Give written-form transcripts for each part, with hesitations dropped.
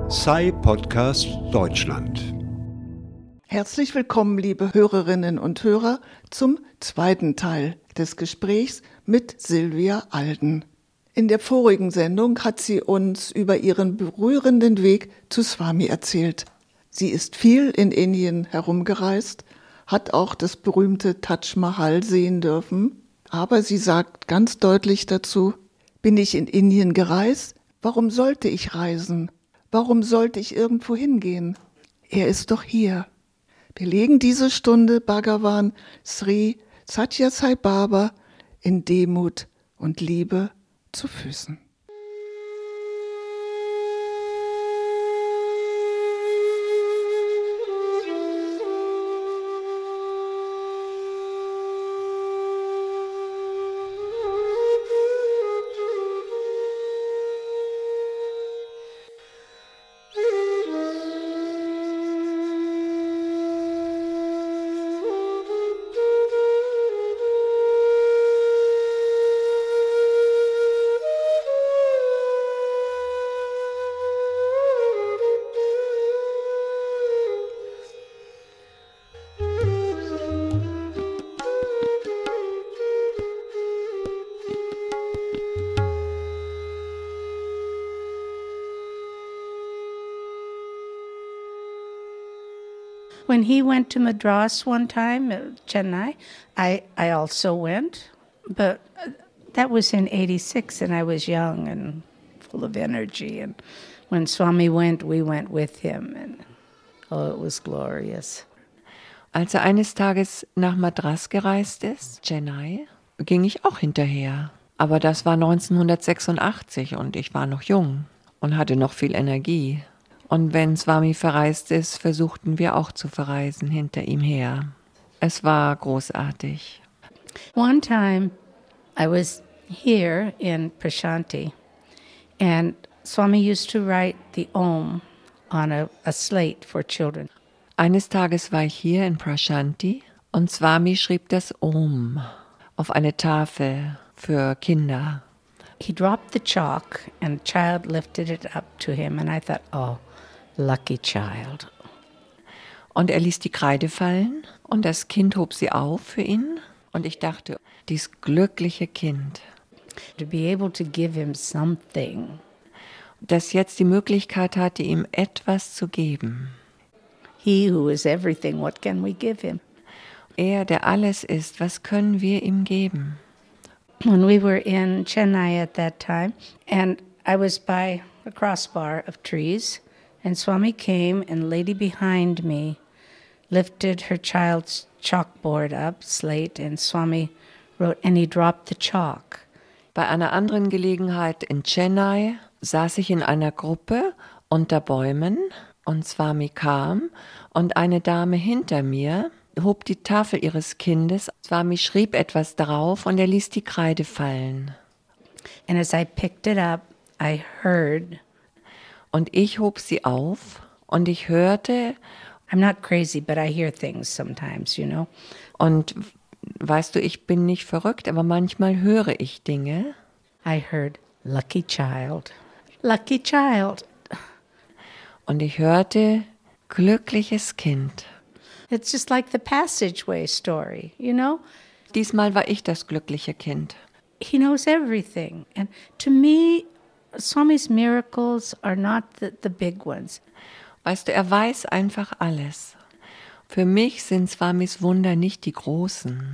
Sai Podcast Deutschland. Herzlich willkommen, liebe Hörerinnen und Hörer, zum zweiten Teil des Gesprächs mit Silvia Alden. In der vorigen Sendung hat sie uns über ihren berührenden Weg zu Swami erzählt. Sie ist viel in Indien herumgereist, hat auch das berühmte Taj Mahal sehen dürfen, aber sie sagt ganz deutlich dazu: Bin ich in Indien gereist? Warum sollte ich reisen? Warum sollte ich irgendwo hingehen? Er ist doch hier. Wir legen diese Stunde Bhagavan Sri Sathya Sai Baba in Demut und Liebe zu Füßen. When he went to Madras one time, Chennai, I also went, but that was in 86 and I was young and full of energy. And when Swami went, we went with him and oh, it was glorious. Als eines Tages nach Madras gereist ist, Chennai, ging ich auch hinterher. Aber das war 1986 und ich war noch jung und hatte noch viel Energie. Und wenn Swami verreist ist, versuchten wir auch zu verreisen hinter ihm her. Es war großartig. One time I was here in Prashanti and Swami used to write the Om on a slate for children. Eines Tages war ich hier in Prashanti und Swami schrieb das Om auf eine Tafel für Kinder. He dropped the chalk and a child lifted it up to him and I thought, oh, lucky child. Und er ließ die Kreide fallen und das Kind hob sie auf für ihn. Und ich dachte, dies glückliche Kind, To be able to give him something. das jetzt die Möglichkeit hatte, ihm etwas zu geben. He who is everything, what can we give him? Er, der alles ist, was können wir ihm geben? When we were in Chennai at that time, and I was by a crossbar of trees, and Swami came and a lady behind me lifted her child's chalkboard up, slate, and Swami wrote, and he dropped the chalk. Bei einer anderen Gelegenheit in Chennai saß ich in einer Gruppe unter Bäumen und Swami kam und eine Dame hinter mir hob die Tafel ihres Kindes. Swami schrieb etwas darauf und er ließ die Kreide fallen. And as I picked it up, I heard, Und ich hob sie auf und ich hörte, I'm not crazy, but I hear things sometimes, you know. und weißt du, ich bin nicht verrückt, aber manchmal höre ich Dinge. I heard, lucky child, lucky child. Und ich hörte, glückliches Kind. It's just like the passageway story, you know. Diesmal war ich das glückliche Kind. He knows everything. And to me, Swami's miracles are not the big ones. Weißt du, er weiß einfach alles. Für mich sind Swamis Wunder nicht die großen.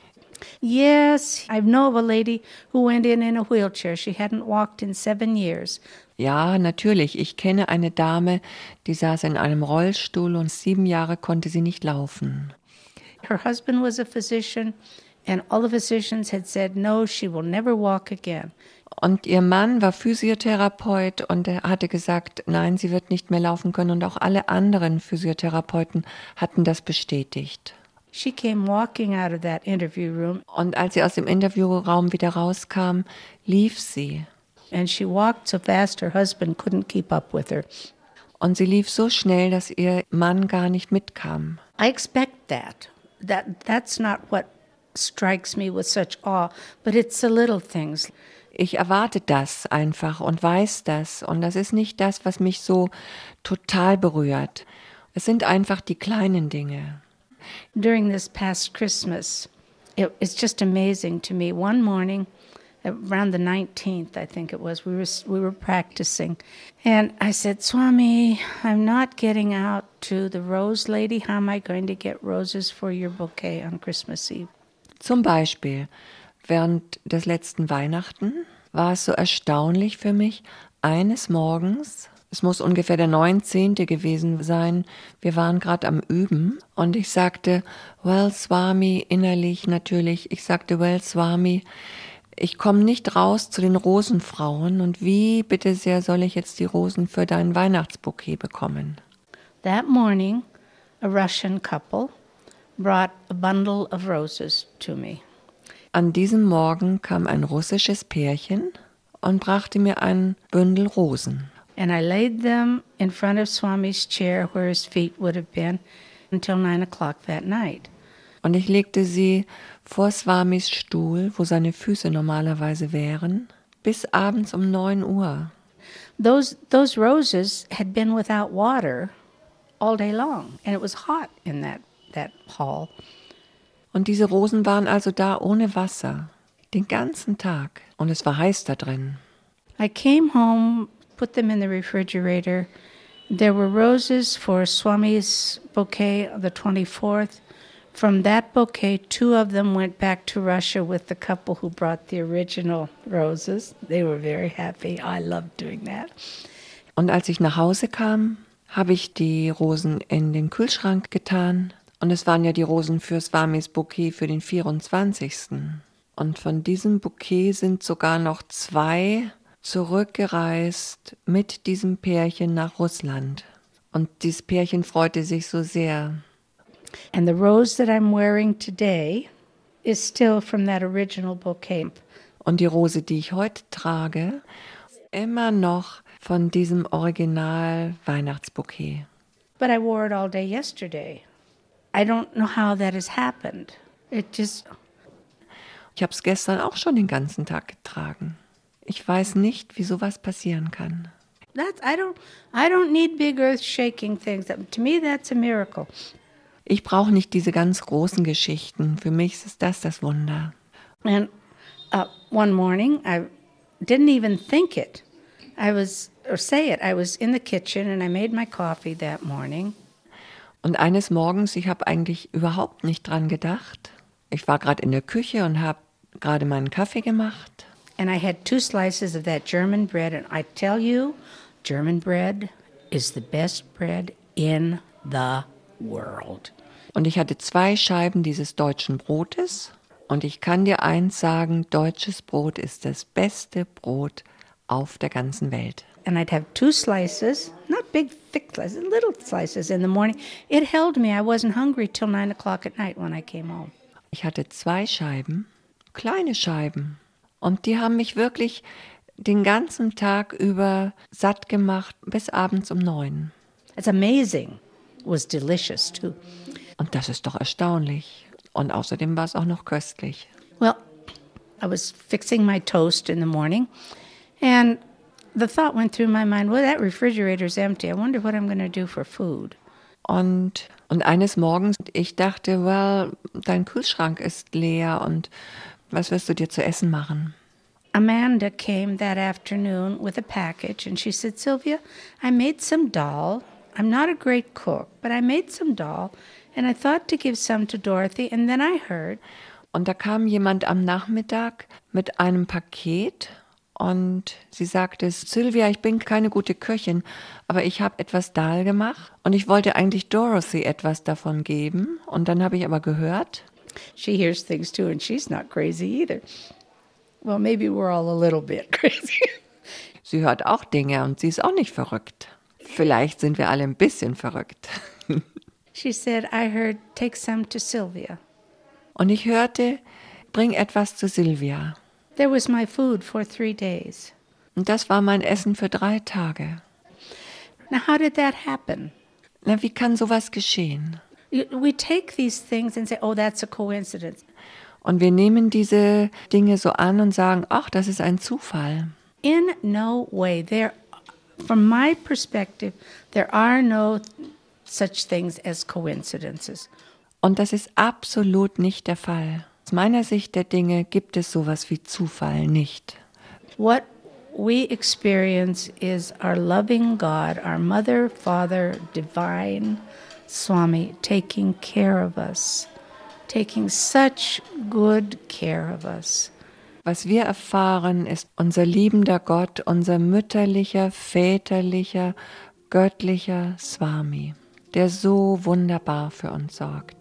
Yes, I know of a lady who went in a wheelchair. She hadn't walked in 7 years. Ja, natürlich, ich kenne eine Dame, die saß in einem Rollstuhl und 7 Jahre konnte sie nicht laufen. Her husband was a physician, and all the physicians had said, no, she will never walk again. Und ihr Mann war Physiotherapeut und er hatte gesagt, nein, sie wird nicht mehr laufen können. Und auch alle anderen Physiotherapeuten hatten das bestätigt. She came walking out of that interview room, Und als sie aus dem Interviewraum wieder rauskam, lief sie. and she walked so fast her husband couldn't keep up with her. Und sie lief so schnell, dass ihr Mann gar nicht mitkam. I expect that. That's not what strikes me with such awe, but it's the little things. Ich erwarte das einfach und weiß das. Und das ist nicht das, was mich so total berührt. Es sind einfach die kleinen Dinge. During this past Christmas, it's just amazing to me. One morning, around the 19th, I think it was, we were practicing. And I said, Swami, I'm not getting out to the rose lady. How am I going to get roses for your bouquet on Christmas Eve? Zum Beispiel, während des letzten Weihnachten war es so erstaunlich für mich, eines Morgens, es muss ungefähr der 19. gewesen sein, wir waren gerade am Üben und ich sagte, well, Swami, innerlich natürlich, ich sagte, well, Swami, ich komme nicht raus zu den Rosenfrauen und wie, bitte sehr, soll ich jetzt die Rosen für dein Weihnachtsbouquet bekommen? That morning, a Russian couple brought a bundle of roses to me. An diesem Morgen kam ein russisches Pärchen und brachte mir ein Bündel Rosen. And I laid them in front of Swami's chair where his feet would have been until 9 o'clock that night. Und ich legte sie vor Swamis Stuhl, wo seine Füße normalerweise wären, bis abends um 9 Uhr. Those roses had been without water all day long, and it was hot in that hall. Und diese Rosen waren also da ohne Wasser, den ganzen Tag. Und es war heiß da drin. I came home, put them in the refrigerator. There were roses for Swami's bouquet on the 24th. From that bouquet, 2 of them went back to Russia with the couple who brought the original roses. They were very happy. I loved doing that. Und als ich nach Hause kam, habe ich die Rosen in den Kühlschrank getan. Und es waren ja die Rosen für Swamis Bouquet für den 24. Und von diesem Bouquet sind sogar noch 2 zurückgereist mit diesem Pärchen nach Russland. Und dieses Pärchen freute sich so sehr. And the rose that I'm wearing today is still from that original bouquet. Und die Rose, die ich heute trage, ist immer noch von diesem Original Weihnachtsbouquet. But I wore it all day yesterday. I don't know how that has happened. Ich habe es gestern auch schon den ganzen Tag getragen. Ich weiß nicht, wie sowas passieren kann. I don't need big earth-shaking things. To me, that's a miracle. Ich brauche nicht diese ganz großen Geschichten. Für mich ist das Wunder. And one morning, I didn't even think it. I was in the kitchen and I made my coffee that morning. Und eines Morgens, ich habe eigentlich überhaupt nicht dran gedacht. Ich war gerade in der Küche und habe gerade meinen Kaffee gemacht. And I had 2 slices of that German bread. And I tell you, German bread is the best bread in the world. Und ich hatte 2 Scheiben dieses deutschen Brotes. Und ich kann dir eins sagen, deutsches Brot ist das beste Brot auf der ganzen Welt. And I'd have 2 slices, not big, thick slices, little slices in the morning. It held me. I wasn't hungry till 9 o'clock at night when I came home. Ich hatte 2 Scheiben, kleine Scheiben. Und die haben mich wirklich den ganzen Tag über satt gemacht, bis abends um 9. It's amazing. It was delicious, too. Und das ist doch erstaunlich. Und außerdem war es auch noch köstlich. Well, I was fixing my toast in the morning, and the thought went through my mind, well, that refrigerator's empty. I wonder what I'm going to do for food. Und eines Morgens, ich dachte, well, dein Kühlschrank ist leer und was wirst du dir zu essen machen? Amanda came that afternoon with a package, and she said, Sylvia, I made some dal. I'm not a great cook, but I made some dal, and I thought to give some to Dorothy, and then I heard. Und da kam jemand am Nachmittag mit einem Paket und sie sagte, Sylvia, ich bin keine gute Köchin, aber ich habe etwas Dal gemacht und ich wollte eigentlich Dorothy etwas davon geben. Und dann habe ich aber gehört, she hears things too, and she's not crazy either. Well, maybe we're all a little bit crazy. Sie hört auch Dinge und sie ist auch nicht verrückt. Vielleicht sind wir alle ein bisschen verrückt. She said, I heard, take some to Sylvia. Und ich hörte, bring etwas zu Sylvia. There was my food for 3 days. Und das war mein Essen für 3 Tage. Now, how did that happen? Na, wie kann sowas geschehen? We take these things and say, oh, that's a coincidence. Und wir nehmen diese Dinge so an und sagen, ach, das ist ein Zufall. In no way. From my perspective, there are no such things as coincidences. Und das ist absolut nicht der Fall. Aus meiner Sicht der Dinge gibt es sowas wie Zufall nicht. What we experience is our loving God, our Mother, Father, Divine Swami, taking care of us, taking such good care of us. Was wir erfahren, ist unser liebender Gott, unser mütterlicher, väterlicher, göttlicher Swami, der so wunderbar für uns sorgt.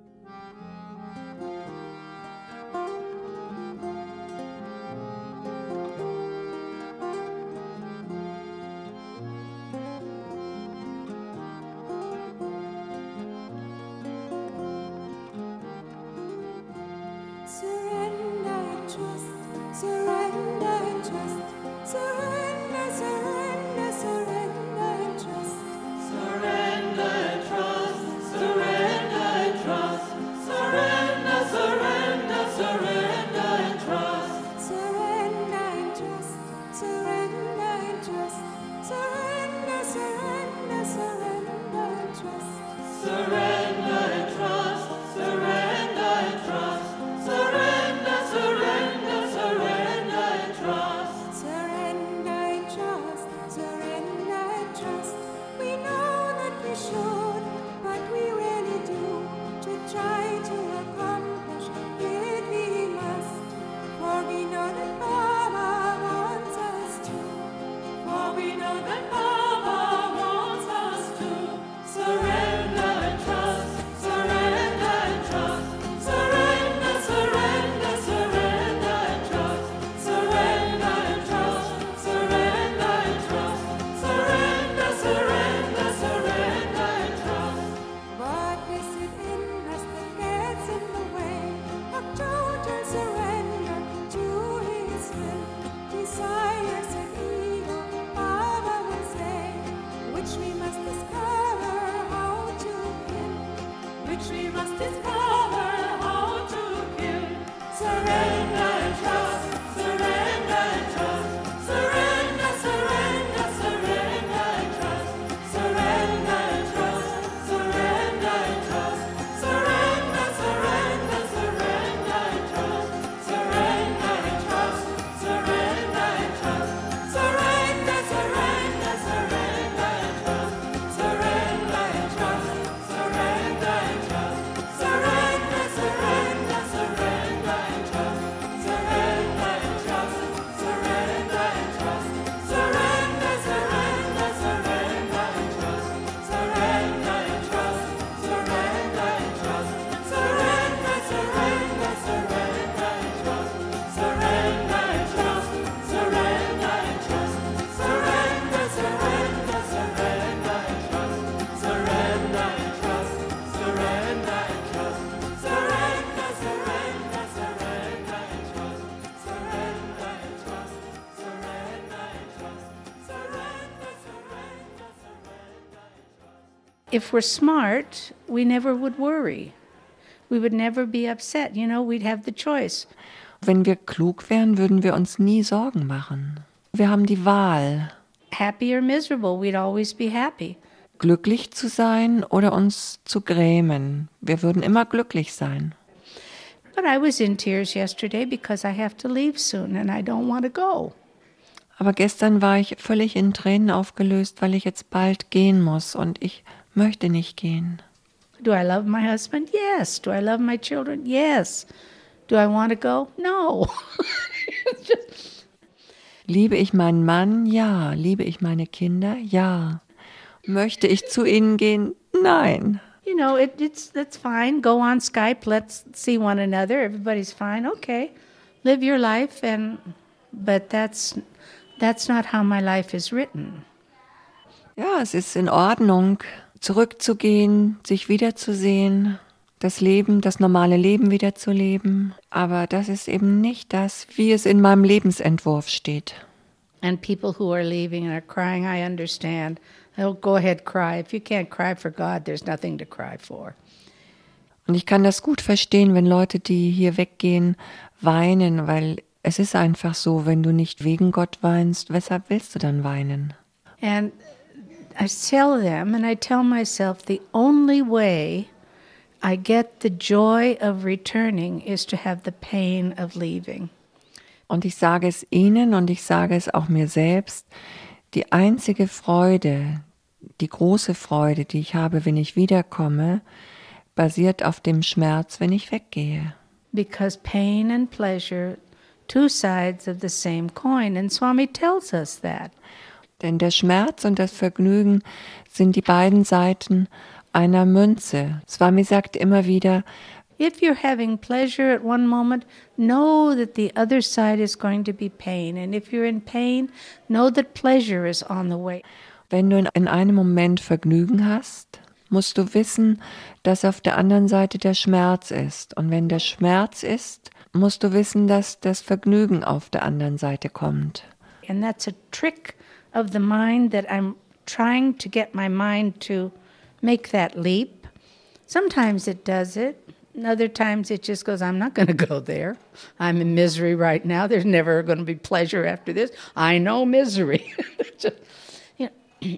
If we're smart, we never would worry. We would never be upset. You know, we'd have the choice. Wenn wir klug wären, würden wir uns nie Sorgen machen. Wir haben die Wahl. Happy or miserable, we'd always be happy. Glücklich zu sein oder uns zu grämen. Wir würden immer glücklich sein. But I was in tears yesterday because I have to leave soon and I don't want to go. Aber gestern war ich völlig in Tränen aufgelöst, weil ich jetzt bald gehen muss und ich möchte nicht gehen. Do I love my husband? Yes. Do I love my children? Yes. Do I want to go? No. Liebe ich meinen Mann? Ja. Liebe ich meine Kinder? Ja. Möchte ich zu ihnen gehen? Nein. You know, that's fine. Go on Skype. Let's see one another. Everybody's fine. Okay. Live your life, but that's not how my life is written. Ja, es ist in Ordnung, zurückzugehen, sich wiederzusehen, das Leben, das normale Leben wiederzuleben. Aber das ist eben nicht das, wie es in meinem Lebensentwurf steht. And people who are leaving and are crying, I understand. Oh, go ahead, cry. If you can't cry for God, there's nothing to cry for. Und ich kann das gut verstehen, wenn Leute, die hier weggehen, weinen, weil es ist einfach so, wenn du nicht wegen Gott weinst, weshalb willst du dann weinen? And I tell them and I tell myself the only way I get the joy of returning is to have the pain of leaving. Und ich sage es ihnen und ich sage es auch mir selbst, die einzige Freude, die große Freude, die ich habe, wenn ich wiederkomme, basiert auf dem Schmerz, wenn ich weggehe. Because pain and pleasure, two sides of the same coin, and Swami tells us that. Denn der Schmerz und das Vergnügen sind die beiden Seiten einer Münze. Swami sagt immer wieder, If you're having pleasure at one moment, know that the other side is going to be pain. And if you're in pain, know that pleasure is on the way. wenn du in einem Moment Vergnügen hast, musst du wissen, dass auf der anderen Seite der Schmerz ist. Und wenn der Schmerz ist, musst du wissen, dass das Vergnügen auf der anderen Seite kommt. And that's a trick of the mind that I'm trying to get my mind to make that leap. Sometimes it does it. And other times it just goes, I'm not going to go there. I'm in misery right now. There's never going to be pleasure after this. I know misery. Just, you know.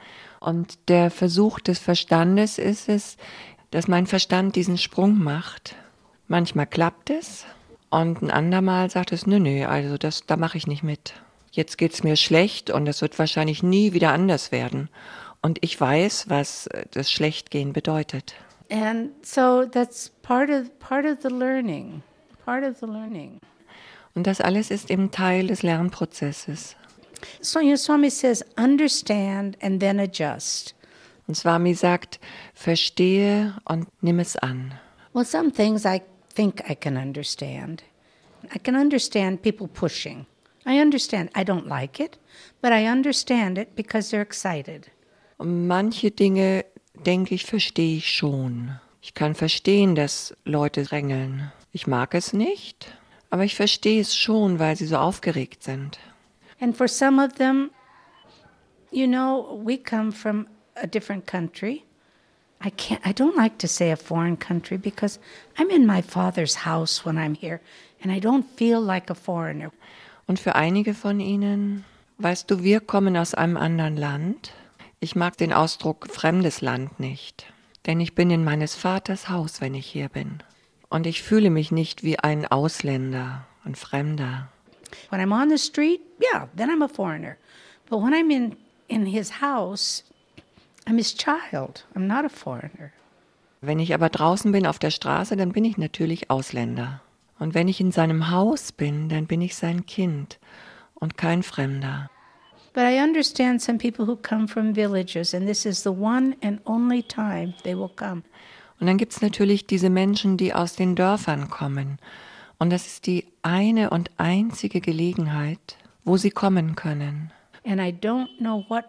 Und der Versuch des Verstandes ist es, dass mein Verstand diesen Sprung macht. Manchmal klappt es und ein andermal sagt es, nö, also da mache ich nicht mit. Jetzt geht's mir schlecht und es wird wahrscheinlich nie wieder anders werden. Und ich weiß, was das Schlechtgehen bedeutet. And so that's part of the learning. Part of the learning. Und das alles ist eben Teil des Lernprozesses. So Swami says, understand and then adjust. Und Swami sagt, verstehe und nimm es an. Well, some things I think I can understand. I can understand people pushing. I understand. I don't like it, but I understand it because they're excited. Und manche Dinge, denke ich, verstehe ich schon. Ich kann verstehen, dass Leute drängeln. Ich mag es nicht, aber ich verstehe es schon, weil sie so aufgeregt sind. And for some of them, you know, we come from a different country. I don't like to say a foreign country because I'm in my father's house when I'm here and I don't feel like a foreigner. Und für einige von ihnen, weißt du, wir kommen aus einem anderen Land. Ich mag den Ausdruck fremdes Land nicht, denn ich bin in meines Vaters Haus, wenn ich hier bin. Und ich fühle mich nicht wie ein Ausländer, ein Fremder. When I'm on the street, yeah, then I'm a foreigner. But when I'm in his house, I'm his child. I'm not a foreigner. Wenn ich aber draußen bin auf der Straße, dann bin ich natürlich Ausländer. Und wenn ich in seinem Haus bin, dann bin ich sein Kind und kein Fremder. But I understand some people who come from villages, and this is the one and only time they will come. Und dann gibt es natürlich diese Menschen, die aus den Dörfern kommen. Und das ist die eine und einzige Gelegenheit, wo sie kommen können. And I don't know what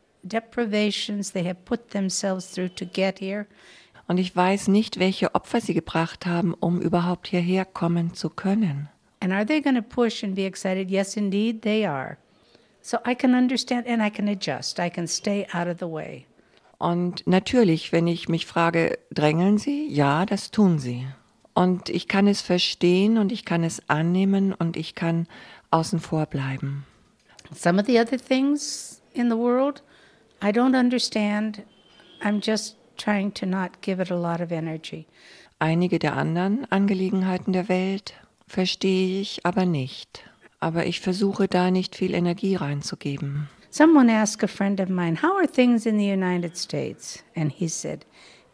deprivations they have put themselves through to get here. Und ich weiß nicht, welche Opfer sie gebracht haben, um überhaupt hierher kommen zu können. And are they going to push and be excited? Yes, indeed, they are. So I can understand and I can adjust. I can stay out of the way. Und natürlich, wenn ich mich frage, drängeln sie? Ja, das tun sie. Und ich kann es verstehen und ich kann es annehmen und ich kann außen vor bleiben. Some of the other things in the world, I don't understand. I'm just trying to not give it a lot of energy. Einige der anderen Angelegenheiten der Welt verstehe ich aber nicht. Aber ich versuche da nicht viel Energie reinzugeben. Someone asked a friend of mine, how are things in the United States? And he said,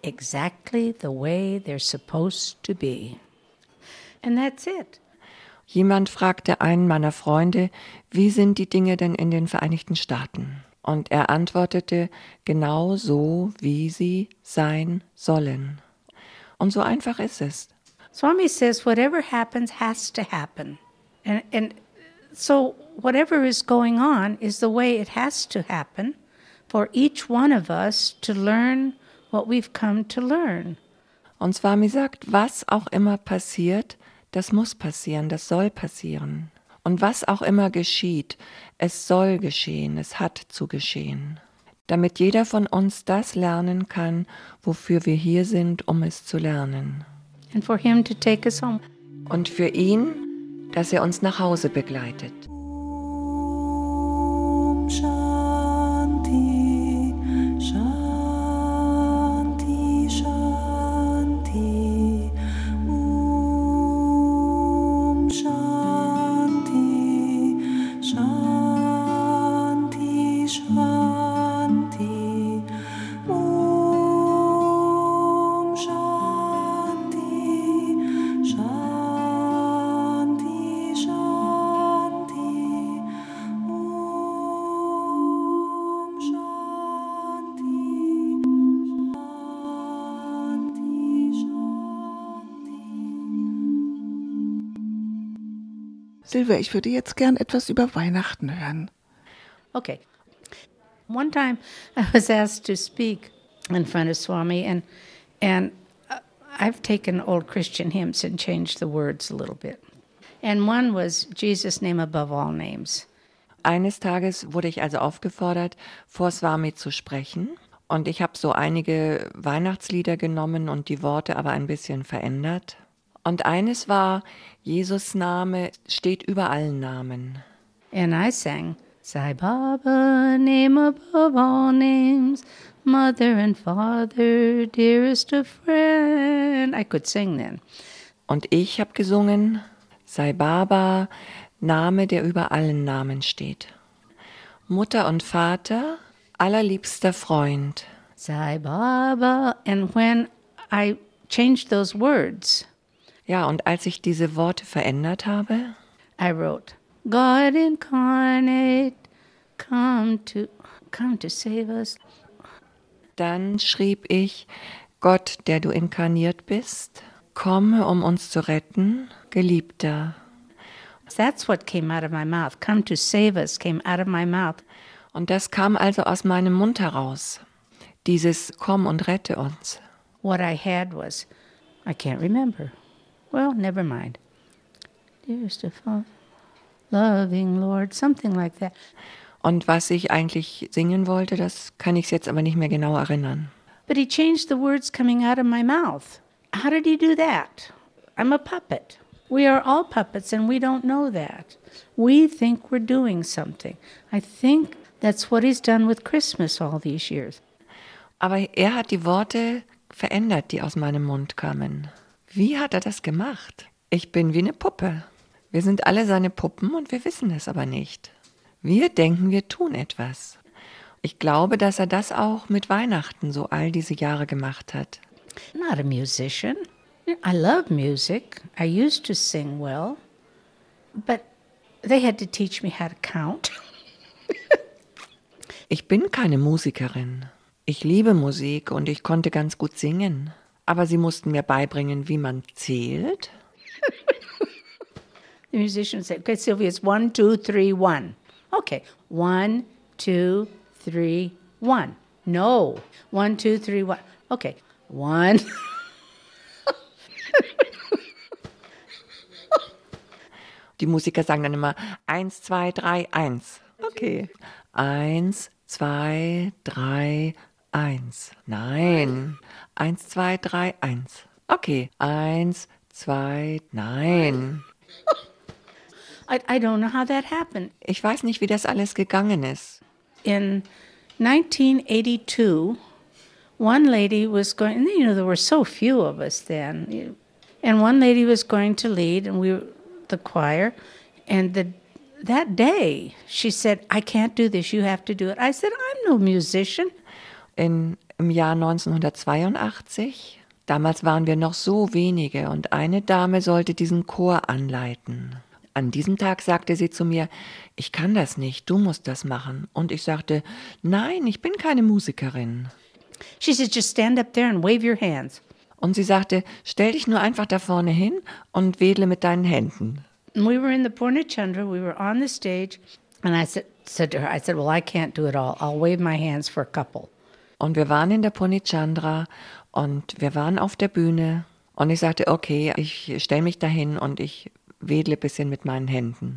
exactly the way they're supposed to be. And that's it. Jemand fragte einen meiner Freunde, wie sind die Dinge denn in den Vereinigten Staaten? Und er antwortete, genau so, wie sie sein sollen. Und so einfach ist es. Swami says whatever happens has to happen. And so whatever is going on is the way it has to happen for each one of us to learn what we've come to learn. Und Swami sagt, was auch immer passiert, das muss passieren, das soll passieren. Und was auch immer geschieht, es soll geschehen, es hat zu geschehen. damit jeder von uns das lernen kann, wofür wir hier sind, um es zu lernen. And for him to take us home. Und für ihn, dass er uns nach Hause begleitet. Shanti, Shanti, Shanti, Shanti, Shanti, Shanti, Shanti, Shanti, Shanti, Silvia, ich würde jetzt gern etwas über Weihnachten hören. Okay. One time I was asked to speak in front of Swami, and I've taken old Christian hymns and changed the words a little bit. And one was Jesus' name above all names. Eines Tages wurde ich also aufgefordert, vor Swami zu sprechen. Und ich habe so einige Weihnachtslieder genommen und die Worte aber ein bisschen verändert. Und eines war, Jesus' Name steht über allen Namen. And I sang, Sai Baba, name above all names, mother and father, dearest of friend. I could sing then. Und ich habe gesungen, Sai Baba, Name, der über allen Namen steht. Mutter und Vater, allerliebster Freund. Sai Baba. And when I changed those words, Ja, und als ich diese Worte verändert habe, I wrote, God incarnate, come to save us. dann schrieb ich, Gott, der du inkarniert bist, komme, um uns zu retten, Geliebter. That's what came out of my mouth. Come to save us came out of my mouth. Und das kam also aus meinem Mund heraus, dieses Komm und rette uns. What I had was, I can't remember. Well, never mind. Dearest of all, loving Lord, something like that. Und was ich eigentlich singen wollte, das kann ich jetzt aber nicht mehr genau erinnern. But he changed the words coming out of my mouth. How did he do that? I'm a puppet. We are all puppets and we don't know that. We think we're doing something. I think that's what he's done with Christmas all these years. Aber er hat die Worte verändert, die aus meinem Mund kamen. Wie hat er das gemacht? Ich bin wie eine Puppe. Wir sind alle seine Puppen und wir wissen es aber nicht. Wir denken, wir tun etwas. Ich glaube, dass er das auch mit Weihnachten so all diese Jahre gemacht hat. Not a musician. I love music. I used to sing well. But they had to teach me how to count. Ich bin keine Musikerin. Ich liebe Musik und ich konnte ganz gut singen. Aber sie mussten mir beibringen, wie man zählt. The musician said, okay, Sylvia, it's 1, 2, 3, 1. Okay, 1, 2, 3, 1. No, 1, 2, 3, 1. Okay, 1. Die Musiker sagen dann immer 1, 2, 3, 1. Okay. 1, 2, 3, 1. Nein. 1, 2, 3, 1. Okay. 1, 2, nein. I don't know how that happened. Ich weiß nicht, wie das alles gegangen ist. In 1982, one lady was going, and there were so few of us then, and one lady was going to lead, and we were the choir, and that day she said, I can't do this, you have to do it. I said, I'm no musician. Im Jahr 1982, damals waren wir noch so wenige und eine Dame sollte diesen Chor anleiten. An diesem Tag sagte sie zu mir, ich kann das nicht, du musst das machen. Und ich sagte, nein, ich bin keine Musikerin. She said, just stand up there and wave your hands. Und sie sagte, stell dich nur einfach da vorne hin und wedle mit deinen Händen. And we were in the Purnachandra, we were on the stage, and I said to her, well, I can't do it all. I'll wave my hands for a couple. Und wir waren in der Purnichandra und wir waren auf der Bühne. Und ich sagte, okay, ich stelle mich dahin und ich wedle ein bisschen mit meinen Händen.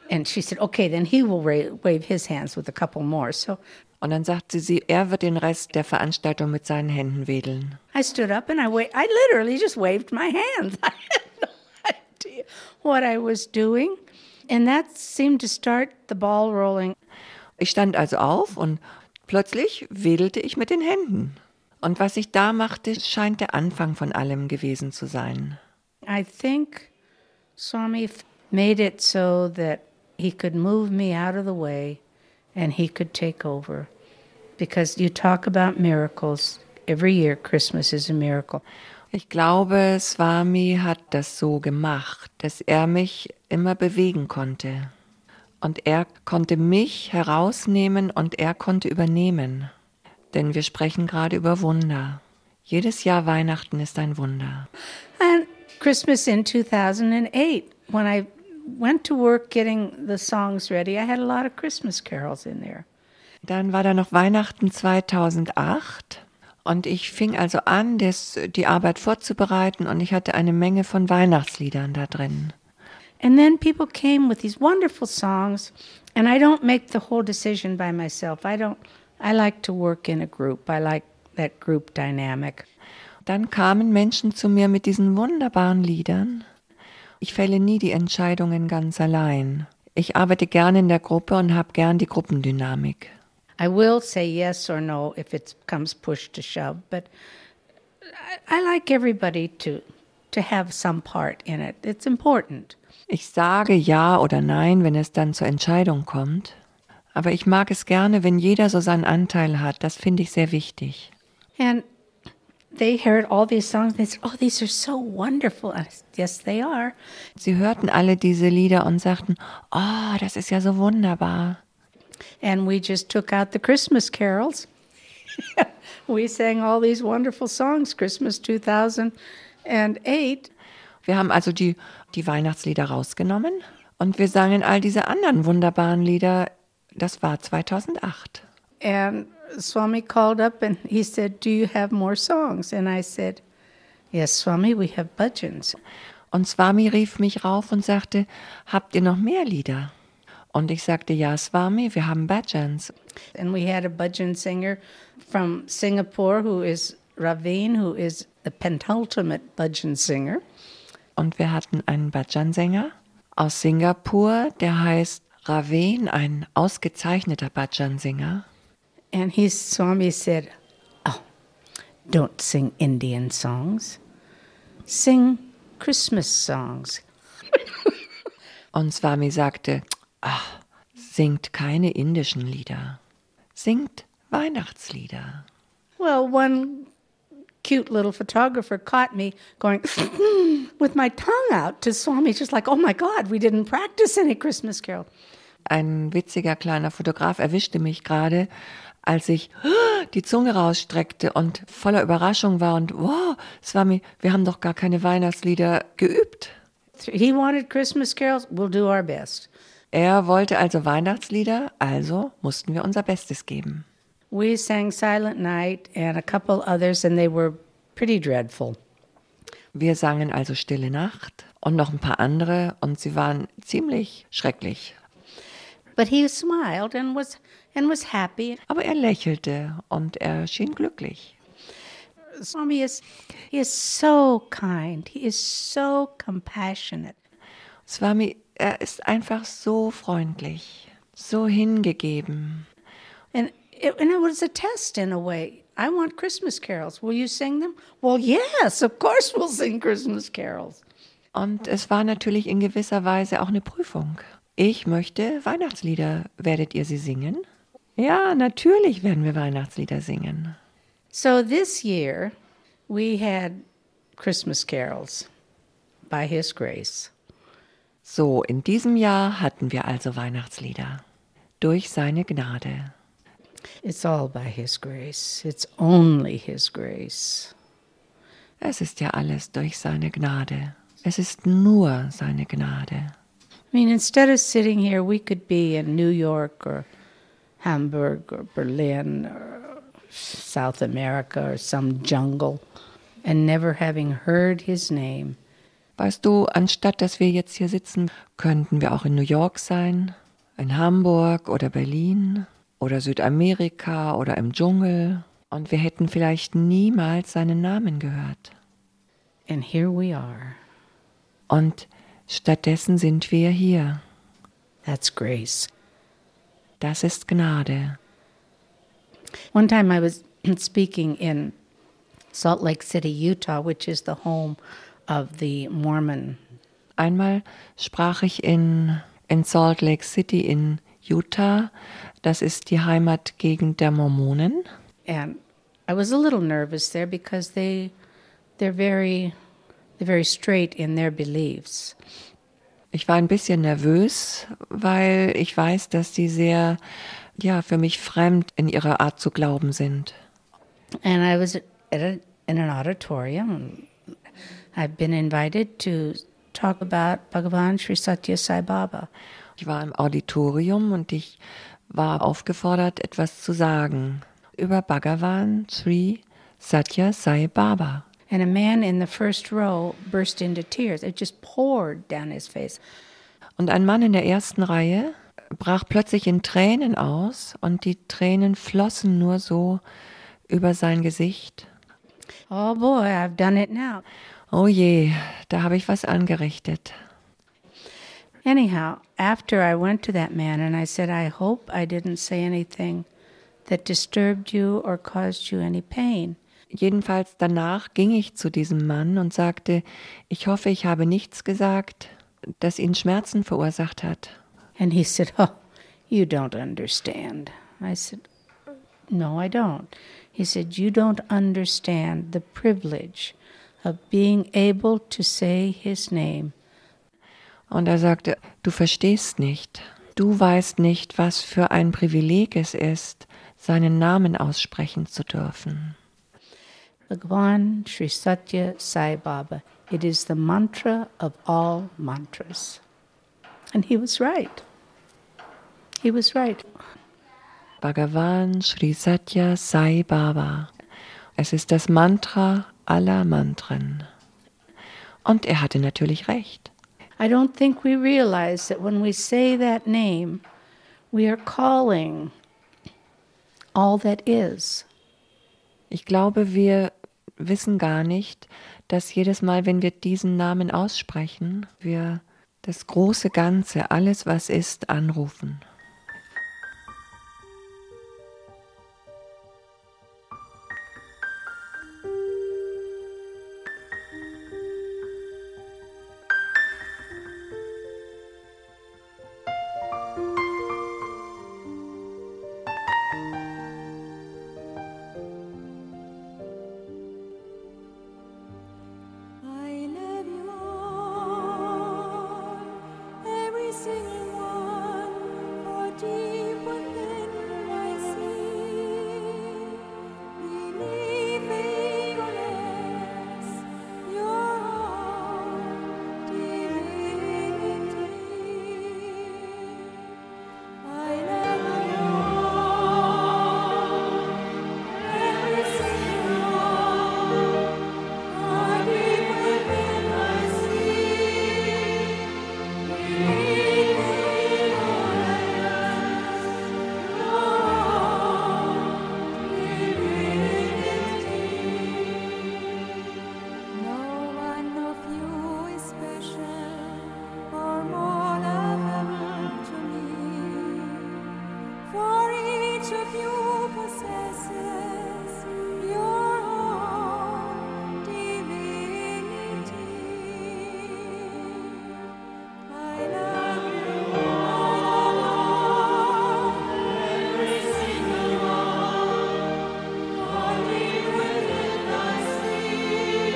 And she said, okay, then he will wave his hands with a couple more. So Und dann sagte sie, er wird den Rest der Veranstaltung mit seinen Händen wedeln. I stood up and I literally just waved my hands. I had no idea what I was doing. And that seemed to start the ball rolling. Ich stand also auf und plötzlich wedelte ich mit den Händen. Und was ich da machte, scheint der Anfang von allem gewesen zu sein. I think Swami made it so that he could move me out of the way and he could take over. Because you talk about miracles. Every year Christmas is a miracle. Ich glaube, Swami hat das so gemacht, dass er mich immer bewegen konnte. Und er konnte mich herausnehmen und er konnte übernehmen. Denn wir sprechen gerade über Wunder. Jedes Jahr Weihnachten ist ein Wunder. And Christmas in 2008, when I went to work getting the songs ready, I had a lot of Christmas carols in there. Dann war da noch Weihnachten 2008 und ich fing also an, die Arbeit vorzubereiten und ich hatte eine Menge von Weihnachtsliedern da drin. And then people came with these wonderful songs, and I don't make the whole decision by myself. I like to work in a group. I like that group dynamic. Dann kamen Menschen zu mir mit diesen wunderbaren Liedern. Ich fälle nie die Entscheidungen ganz allein. Ich arbeite gerne in der Gruppe und habe gern die Gruppendynamik. I will say yes or no if it comes push to shove, but I like everybody to have some part in it. It's important. Ich sage ja oder nein, wenn es dann zur Entscheidung kommt. Aber ich mag es gerne, wenn jeder so seinen Anteil hat. Das finde ich sehr wichtig. And they heard all these songs. They said, oh, these are so wonderful. And I said, yes, they are. Sie hörten alle diese Lieder und sagten, oh, das ist ja so wunderbar. And we just took out the Christmas carols. We sang all these wonderful songs, Christmas 2008. Wir haben also die Weihnachtslieder rausgenommen und wir sangen all diese anderen wunderbaren Lieder. Das war 2008. And Swami called up and he said, do you have more songs? And I said, yes, Swami, we have bhajans. Und Swami rief mich rauf und sagte, habt ihr noch mehr Lieder? Und ich sagte, ja, Swami, wir haben bhajans. And we had a bhajan singer from Singapore who is Raveen, who is the penultimate bhajan singer. Und wir hatten einen Bhajan-Sänger aus Singapur, der heißt Raveen, ein ausgezeichneter Bhajan-Sänger. And Swami said, oh, don't sing Indian songs. Sing Christmas songs. Und Swami sagte, ach, singt keine indischen Lieder. Singt Weihnachtslieder. Well, one cute little photographer caught me going with my tongue out to Swami, just like, oh my God, we didn't practice any Christmas carol. Ein witziger kleiner Fotograf erwischte mich gerade, als ich die Zunge rausstreckte und voller Überraschung war und wow, Swami, wir haben doch gar keine Weihnachtslieder geübt. He wanted Christmas carols, we'll do our best. Er wollte also Weihnachtslieder, also mussten wir unser Bestes geben. We sang Silent Night and a couple others, and they were pretty dreadful. Wir sangen also Stille Nacht und noch ein paar andere und sie waren ziemlich schrecklich. But he smiled and was happy. Aber er lächelte und er schien glücklich. Swami he is so kind. He is so compassionate. Swami, er ist einfach so freundlich, so hingegeben. And it was a test in a way. I want Christmas carols. Will you sing them? Well, yes, of course we'll sing Christmas carols. Und es war natürlich in gewisser Weise auch eine Prüfung. Ich möchte Weihnachtslieder. Werdet ihr sie singen? Ja, natürlich werden wir Weihnachtslieder singen. So this year we had Christmas carols by His grace. So, in diesem Jahr hatten wir also Weihnachtslieder. Durch seine Gnade. It's all by His grace. It's only His grace. Es ist ja alles durch seine Gnade. Es ist nur seine Gnade. I mean, instead of sitting here, we could be in New York or Hamburg or Berlin or South America or some jungle and never having heard His name. Weißt du, anstatt dass wir jetzt hier sitzen, könnten wir auch in New York sein, in Hamburg oder Berlin oder Südamerika oder im Dschungel. Und wir hätten vielleicht niemals seinen Namen gehört. And here we are. Und stattdessen sind wir hier. That's grace. Das ist Gnade. One time I was speaking in Salt Lake City, Utah, which is the home of the Mormon. Einmal sprach ich in Salt Lake City in Utah. Das ist die Heimatgegend der Mormonen. And I was a little nervous there because they're very straight in their beliefs. Ich war ein bisschen nervös, weil ich weiß, dass sie sehr, für mich fremd in ihrer Art zu glauben sind. And I was in an auditorium. And I've been invited to talk about Bhagavan Sri Satya Sai Baba. Ich war im Auditorium und ich war aufgefordert, etwas zu sagen über Bhagavan Sri Satya Sai Baba. And a man in the first row burst into tears. It just poured down his face. Und ein Mann in der ersten Reihe brach plötzlich in Tränen aus und die Tränen flossen nur so über sein Gesicht. Oh boy, I've done it now. Oh je, da habe ich was angerichtet. Anyhow, after I went to that man and I said, I hope I didn't say anything that disturbed you or caused you any pain. Jedenfalls danach ging ich zu diesem Mann und sagte, ich hoffe, ich habe nichts gesagt, das ihn Schmerzen verursacht hat. And he said, oh, you don't understand. I said, no, I don't. He said, you don't understand the privilege of being able to say his name. Und er sagte, du verstehst nicht. Du weißt nicht, was für ein Privileg es ist, seinen Namen aussprechen zu dürfen. Bhagavan Sri Satya Sai Baba. It is the mantra of all mantras. And he was right. He was right. Bhagavan Sri Satya Sai Baba. Es ist das Mantra aller Mantren. Und er hatte natürlich recht. I don't think we realize that when we say that name, we are calling all that is. Ich glaube, wir wissen gar nicht, dass jedes Mal, wenn wir diesen Namen aussprechen, wir das große Ganze, alles was ist, anrufen. I love you all, every single one, for deep within I see, beneath the eagerness, your own divinity. I love you all, every single one. For deep within I see, beneath the ignorance, your own divinity. No one of you is special or more of heaven to me, for each of you possesses your own divinity. I love you all, every single one, for deep within I see,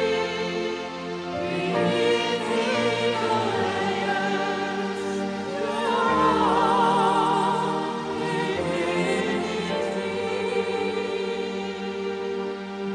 beneath the ignorance, your own divinity.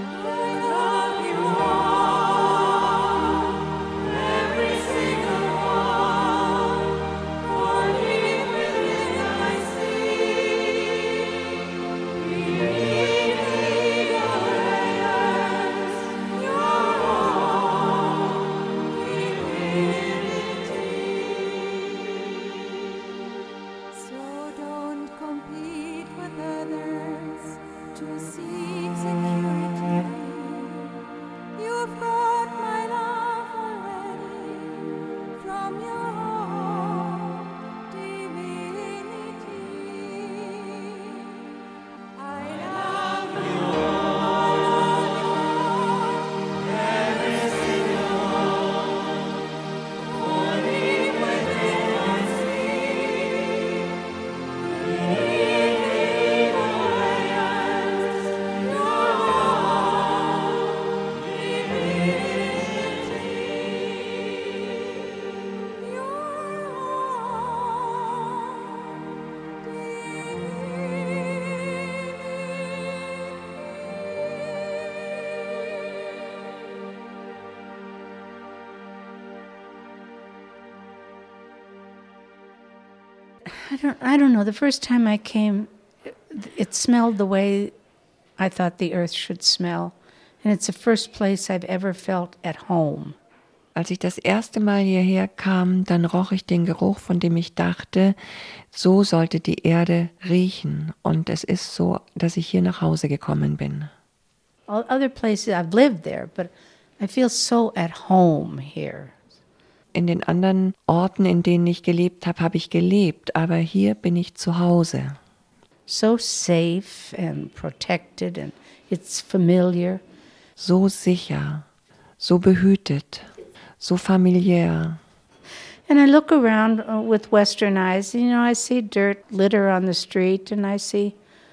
I don't know. The first time I came, it smelled the way I thought the earth should smell. And it's the first place I've ever felt at home. Als ich das erste Mal hierher kam, dann roch ich den Geruch, von dem ich dachte, so sollte die Erde riechen. Und es ist so, dass ich hier nach Hause gekommen bin. All other places I've lived there, but I feel so at home here. In den anderen Orten, in denen ich gelebt habe ich gelebt, aber hier bin ich zu Hause. So safe and protected, and it's familiar. So sicher, so behütet, so familiär. And I look around with Western eyes. You know, I see dirt, litter on the street, and I see,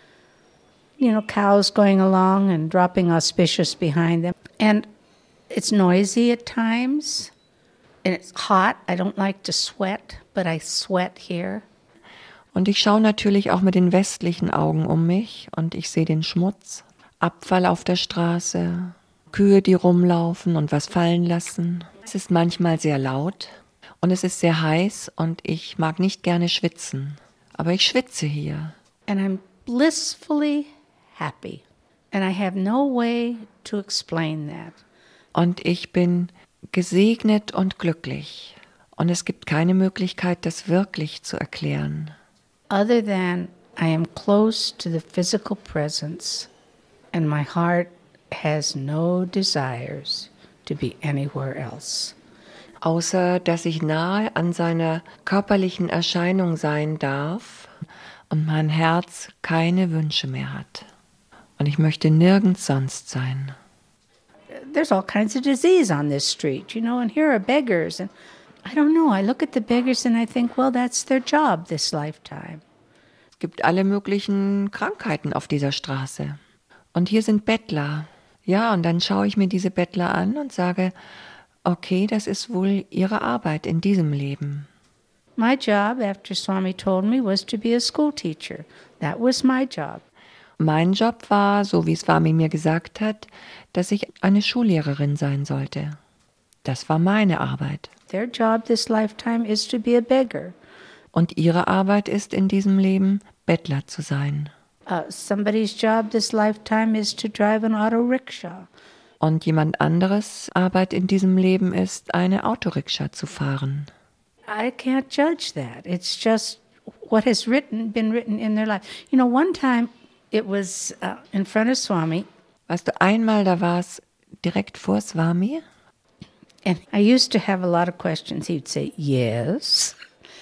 cows going along and dropping auspicious behind them. And it's noisy at times, and it's hot. I don't like to sweat, but I sweat here. Und ich schaue natürlich auch mit den westlichen Augen um mich und ich sehe den Schmutz, Abfall auf der Straße, Kühe, die rumlaufen und was fallen lassen. Es ist manchmal sehr laut und es ist sehr heiß und ich mag nicht gerne schwitzen. Aber ich schwitze hier. And I'm blissfully happy. And I have no way to explain that. Und ich bin gesegnet und glücklich. Und es gibt keine Möglichkeit, das wirklich zu erklären. Other than I am close to the physical presence and my heart has no desires to be anywhere else. Außer, dass ich nahe an seiner körperlichen Erscheinung sein darf und mein Herz keine Wünsche mehr hat. Und ich möchte nirgends sonst sein. There's all kinds of disease on this street, and here are beggars. And I don't know, I look at the beggars and I think, well, that's their job this lifetime. Es gibt alle möglichen Krankheiten auf dieser Straße. Und hier sind Bettler. Ja, und dann schaue ich mir diese Bettler an und sage, okay, das ist wohl ihre Arbeit in diesem Leben. My job, after Swami told me, was to be a school teacher. That was my job. Mein Job war, so wie Swami mir gesagt hat, dass ich eine Schullehrerin sein sollte. Das war meine Arbeit. Their job this lifetime is to be a beggar. Und ihre Arbeit ist in diesem Leben, Bettler zu sein. Somebody's job this lifetime is to drive an auto rickshaw. Und jemand anderes Arbeit in diesem Leben ist, eine Autorikscha zu fahren. I can't judge that. It's just what has been written in their life. One time it was in front of Swami. Weißt du, einmal da war es direkt vor Swami. And I used to have a lot of questions. He'd say, yes.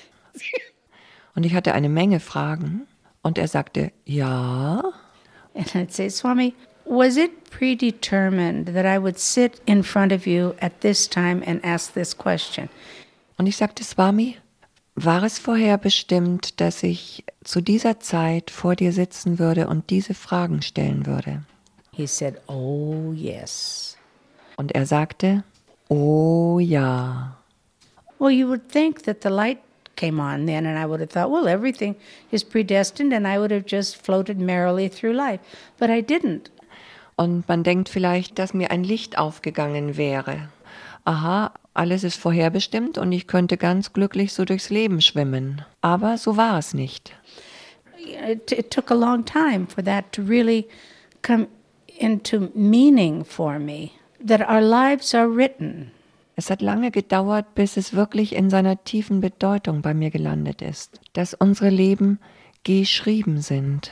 Und ich hatte eine Menge Fragen. Und er sagte, ja. And I'd say, Swami, was it predetermined that I would sit in front of you at this time and ask this question? Und ich sagte, Swami, war es vorherbestimmt, dass ich zu dieser Zeit vor dir sitzen würde und diese Fragen stellen würde? He said, oh, yes. Und er sagte, oh ja. Well, you would think that the light came on then, and I would have thought, well, everything is predestined, and I would have just floated merrily through life. But I didn't. Und man denkt vielleicht, dass mir ein Licht aufgegangen wäre. Aha, alles ist vorherbestimmt und ich könnte ganz glücklich so durchs Leben schwimmen. Aber so war es nicht. It took a long time for that to really come into meaning for me, that our lives are written. Es hat lange gedauert, bis es wirklich in seiner tiefen Bedeutung bei mir gelandet ist, dass unsere Leben geschrieben sind.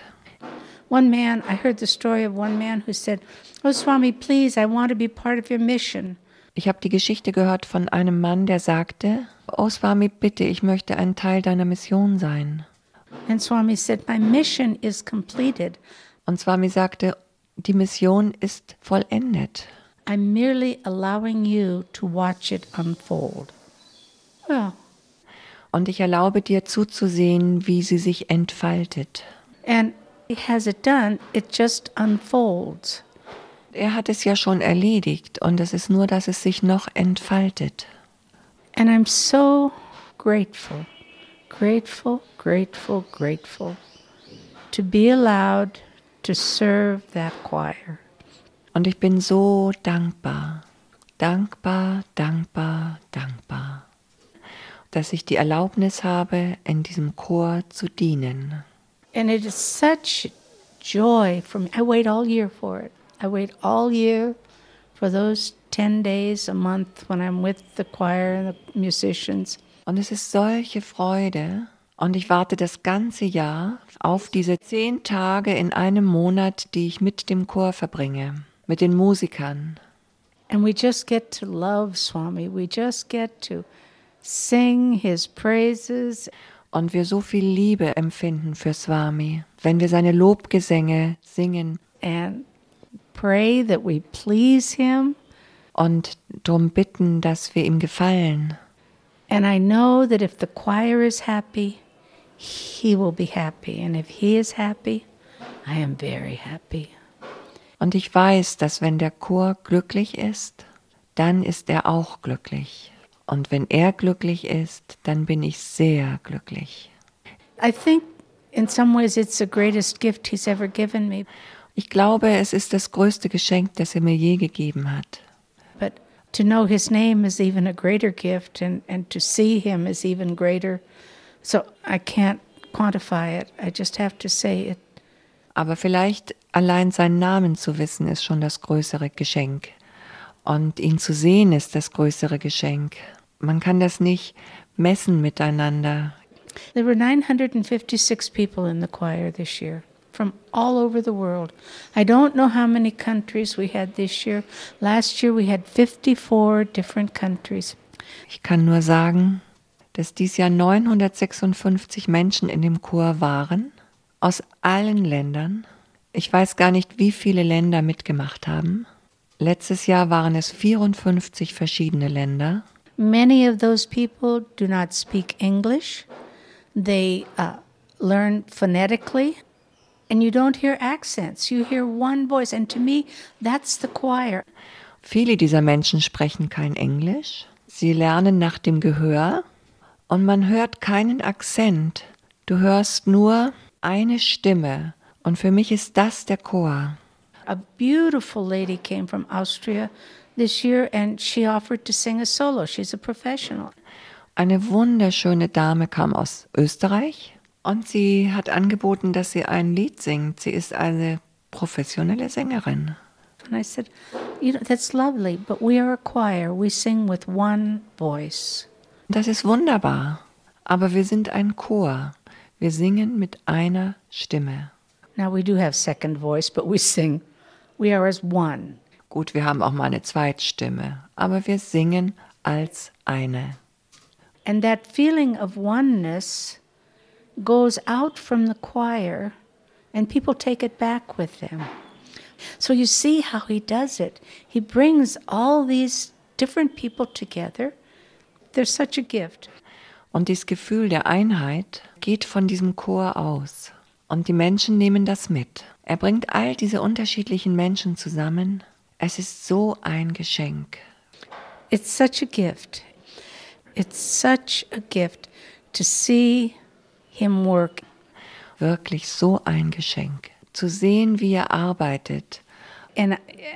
I heard the story of one man who said, oh, Swami, please, I want to be part of your mission. Ich habe die Geschichte gehört von einem Mann, der sagte, oh Swami, bitte, ich möchte ein Teil deiner Mission sein. And Swami said, my mission is completed. Und Swami sagte, die Mission ist vollendet. I'm merely allowing you to watch it unfold. Well. Und ich erlaube dir zuzusehen, wie sie sich entfaltet. And has it done, it just unfolds. Er hat es ja schon erledigt und es ist nur, dass es sich noch entfaltet. And I'm so grateful, grateful, grateful, grateful to be allowed to serve that choir. Und ich bin so dankbar, dankbar, dankbar, dankbar. dass ich die Erlaubnis habe, in diesem Chor zu dienen. And it is such joy for me. I wait all year for it. I wait all year for those 10 days a month when I'm with the choir and the musicians. Und es ist solche Freude. Und ich warte das ganze Jahr auf diese 10 Tage in einem Monat, die ich mit dem Chor verbringe, mit den Musikern. And we just get to love Swami. We just get to sing his praises. Und wir so viel Liebe empfinden für Swami, wenn wir seine Lobgesänge singen And pray that we please him. und darum bitten, dass wir ihm gefallen. And I know that if the choir is happy, he will be happy. And if he is happy, I am very happy. Und ich weiß, dass wenn der Chor glücklich ist, dann ist er auch glücklich. Und wenn er glücklich ist, dann bin ich sehr glücklich. I think in some ways it's the greatest gift he's ever given me. Ich glaube, es ist das größte Geschenk, das er mir je gegeben hat. But to know his name is even a greater gift, and to see him is even greater. So I can't quantify it. I just have to say it. Aber vielleicht allein seinen Namen zu wissen, ist schon das größere Geschenk. Und ihn zu sehen, ist das größere Geschenk. Man kann das nicht messen miteinander. There were 956 people in the choir this year from all over the world. I don't know how many countries we had this year. Last year we had 54 different countries. Ich kann nur sagen, dass dies Jahr 956 Menschen in dem Chor waren, aus allen Ländern. Ich weiß gar nicht, wie viele Länder mitgemacht haben. Letztes Jahr waren es 54 verschiedene Länder. Many of those people do not speak English. They learn phonetically, and you don't hear accents. You hear one voice, and to me, that's the choir. Viele dieser Menschen sprechen kein Englisch. Sie lernen nach dem Gehör und man hört keinen Akzent. Du hörst nur eine Stimme und für mich ist das der Chor. A beautiful lady came from Austria this year, and she offered to sing a solo. She's a professional. Eine wunderschöne Dame kam aus Österreich und sie hat angeboten, dass sie ein Lied singt. Sie ist eine professionelle Sängerin. And I said, you know, that's lovely, but we are a choir. We sing with one voice. Das ist wunderbar, aber wir sind ein Chor. Wir singen mit einer Stimme. Now we do have second voice, but we sing. We are as one. Gut, wir haben auch mal eine Zweitstimme, aber wir singen als eine. And that feeling of oneness goes out from the choir, and people take it back with them. So you see how he does it. He brings all these different people together. There's such a gift. Und dieses Gefühl der Einheit geht von diesem Chor aus. Und die Menschen nehmen das mit. Er bringt all diese unterschiedlichen Menschen zusammen. Es ist so ein Geschenk. It's such a gift. It's such a gift to see him work. Wirklich so ein Geschenk. Zu sehen, wie er arbeitet. And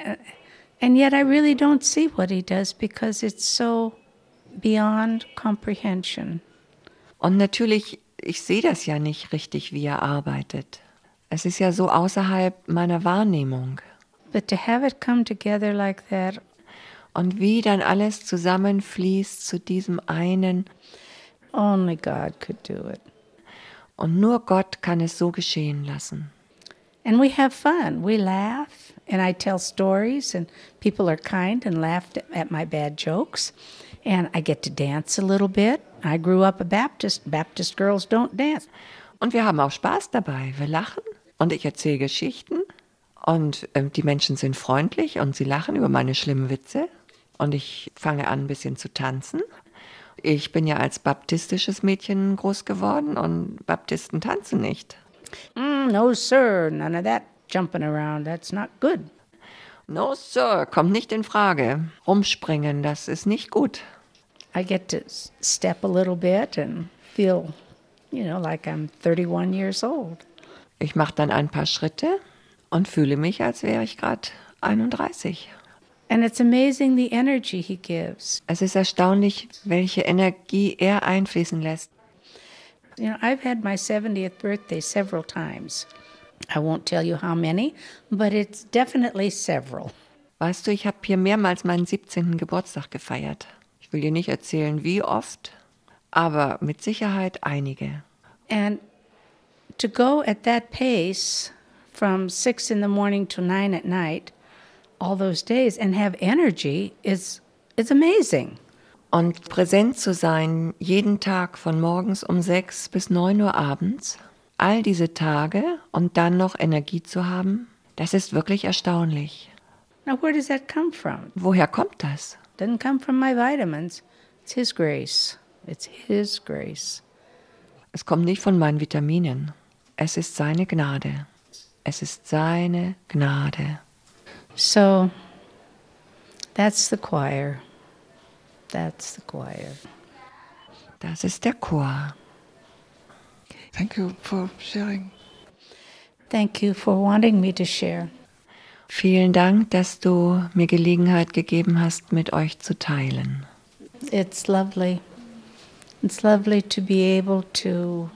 yet I really don't see what he does because it's so beyond comprehension. Und natürlich, ich sehe das ja nicht richtig, wie er arbeitet. Es ist ja so außerhalb meiner Wahrnehmung. But to have it come together like that, Und wie dann alles zusammenfließt zu diesem einen. only God could do it. Und nur Gott kann es so geschehen lassen. And we have fun. We laugh, and I tell stories, and people are kind and laugh at my bad jokes. And I get to dance a little bit. I grew up a Baptist. Baptist girls don't dance. Und wir haben auch Spaß dabei. Wir lachen und ich erzähle Geschichten. Und die Menschen sind freundlich und sie lachen über meine schlimmen Witze. Und ich fange an, ein bisschen zu tanzen. Ich bin ja als baptistisches Mädchen groß geworden und Baptisten tanzen nicht. No, sir, none of that jumping around. That's not good. No, Sir, kommt nicht in Frage. Rumspringen, das ist nicht gut. I get to step a little bit and feel, like I'm 31 years old. Ich mache dann ein paar Schritte und fühle mich, als wäre ich gerade 31. And it's amazing the energy he gives. Es ist erstaunlich, welche Energie er einfließen lässt. You know, I've had my 70th birthday several times. I won't tell you how many, but it's definitely several. Weißt du, ich habe hier mehrmals meinen 17. Geburtstag gefeiert. Ich will dir nicht erzählen, wie oft, aber mit Sicherheit einige. And to go at that pace from 6 in the morning to 9 at night, all those days, and have energy is amazing. Und präsent zu sein, jeden Tag von morgens um 6 bis 9 Uhr abends, all diese Tage und dann noch Energie zu haben, das ist wirklich erstaunlich. Now, where does that come from? Woher kommt das? Doesn't come from my vitamins. It's His grace. It's His grace. Es kommt nicht von meinen Vitaminen. Es ist seine Gnade. Es ist seine Gnade. So, that's the choir. That's the choir. Das ist der Chor. Thank you for sharing. Thank you for wanting me to share. Vielen Dank, dass du mir Gelegenheit gegeben hast, mit euch zu teilen. It's lovely. It's lovely to be able to.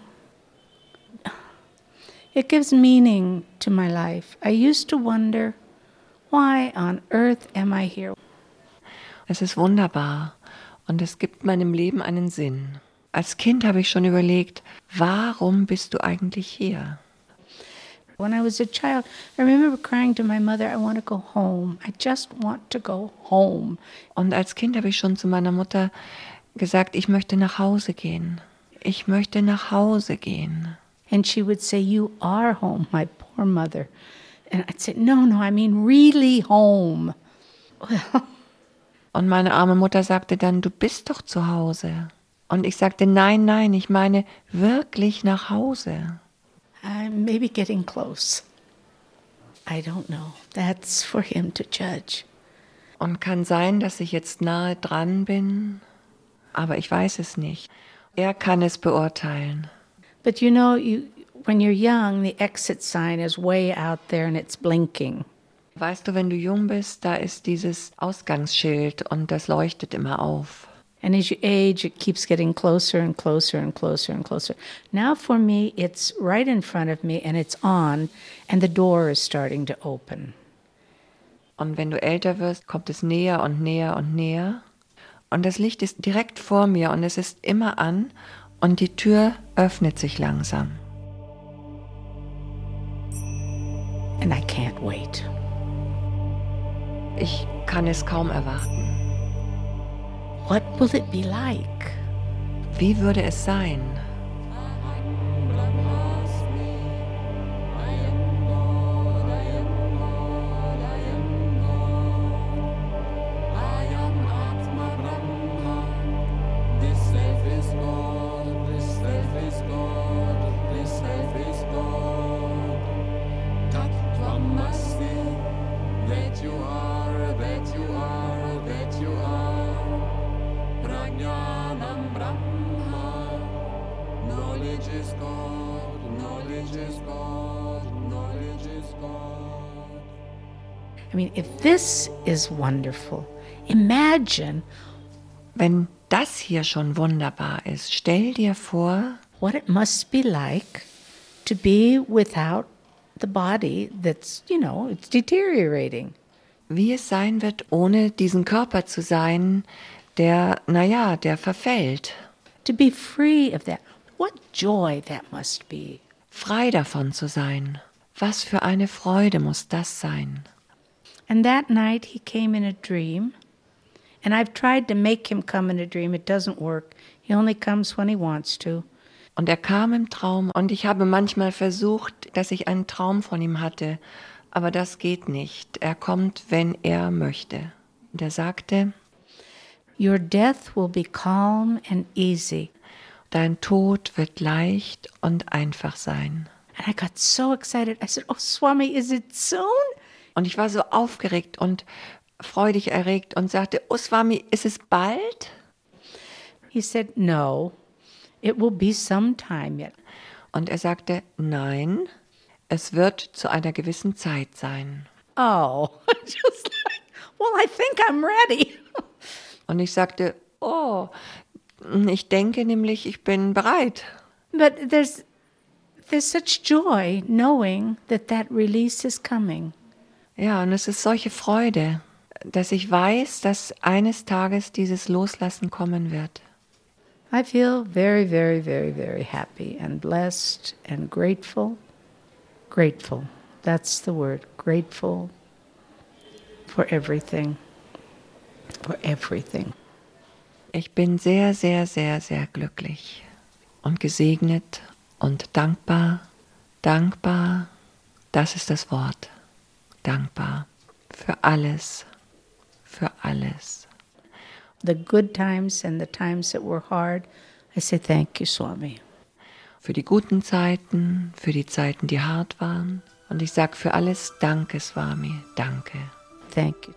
It gives meaning to my life. I used to wonder, why on earth am I here? Es ist wunderbar und es gibt meinem Leben einen Sinn. Als Kind habe ich schon überlegt, warum bist du eigentlich hier? When I was a child, I remember crying to my mother, I want to go home. I just want to go home. Und als Kind habe ich schon zu meiner Mutter gesagt, ich möchte nach Hause gehen. Ich möchte nach Hause gehen. And she would say, you are home, my poor mother. And I'd say, no, I mean really home. Well, Und meine arme Mutter sagte dann, du bist doch zu Hause. Und ich sagte, nein, ich meine wirklich nach Hause. I'm maybe getting close. I don't know. That's for him to judge. Und kann sein, dass ich jetzt nahe dran bin, aber ich weiß es nicht. Er kann es beurteilen. But you know, when you're young, the exit sign is way out there and it's blinking. Weißt du, wenn du jung bist, da ist dieses Ausgangsschild und das leuchtet immer auf. And as you age, it keeps getting closer and closer and closer and closer. Now for me, it's right in front of me and it's on and the door is starting to open. Und wenn du älter wirst, kommt es näher und näher und näher. Und das Licht ist direkt vor mir und es ist immer an und die Tür öffnet sich langsam. And I can't wait. Ich kann es kaum erwarten. What will it be like? Wie würde es sein? I mean, if this is wonderful, imagine Wenn das hier schon wunderbar ist, stell dir vor, what it must be like to be without the body that's, it's deteriorating. wie es sein wird, ohne diesen Körper zu sein, der verfällt. To be free of that. What joy that must be. Frei davon zu sein. Was für eine Freude muss das sein? And that night he came in a dream. And I've tried to make him come in a dream. It doesn't work. He only comes when he wants to. Und er kam im Traum und ich habe manchmal versucht, dass ich einen Traum von ihm hatte, aber das geht nicht. Er kommt, wenn er möchte. Und er sagte, Your death will be calm and easy. dein Tod wird leicht und einfach sein. And I got so excited. I said, oh, Swami, is it soon? Und ich war so aufgeregt und freudig erregt und sagte, oh Swami, ist es bald? He said, no, it will be some time yet. Und er sagte, nein, es wird zu einer gewissen Zeit sein. Oh, just like, Well, I think I'm ready. Und ich sagte, oh, ich denke nämlich, ich bin bereit. But there's such joy knowing that release is coming. Ja, und es ist solche Freude, dass ich weiß, dass eines Tages dieses Loslassen kommen wird. I feel very, very, very, very happy and blessed and grateful. Grateful. That's the word. Grateful for everything. For everything. Ich bin sehr, sehr, sehr, sehr glücklich und gesegnet und dankbar. Dankbar, das ist das Wort. Dankbar für alles. Für alles. The good times and the times that were hard, I say thank you, Swami. Für die guten Zeiten, für die Zeiten, die hart waren. Und ich sage für alles Danke, Swami, danke. Thank you.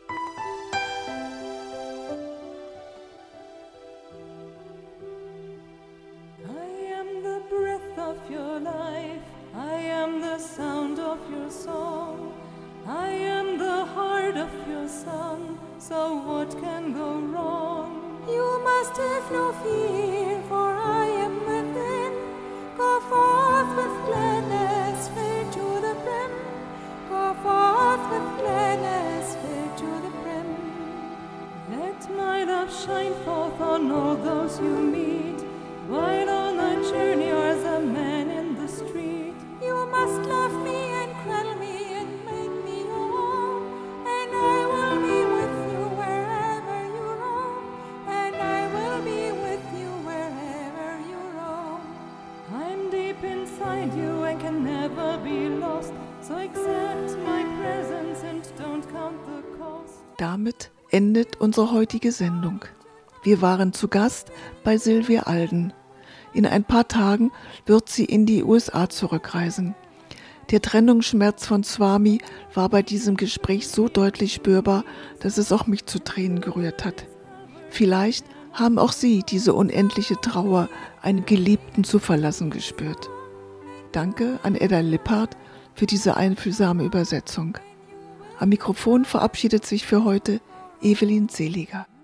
I am the breath of your life. I am the sound of your song. I am the heart of your son. So what can go wrong? You must have no fear, for I am within. Go forth with gladness, fill to the brim. Go forth with gladness, fill to the brim. Let my love shine forth on all those you meet. While on a journey or as a man in the street, you must love me and cradle me and make me your own. And I will be with you wherever you roam. And I will be with you wherever you roam. I'm deep inside you and can never be lost. So accept my presence and don't count the cost. Damit endet unsere heutige Sendung. Wir waren zu Gast bei Sylvia Alden. In ein paar Tagen wird sie in die USA zurückreisen. Der Trennungsschmerz von Swami war bei diesem Gespräch so deutlich spürbar, dass es auch mich zu Tränen gerührt hat. Vielleicht haben auch Sie diese unendliche Trauer, einen Geliebten zu verlassen, gespürt. Danke an Edda Lippard für diese einfühlsame Übersetzung. Am Mikrofon verabschiedet sich für heute Evelyn Seliger.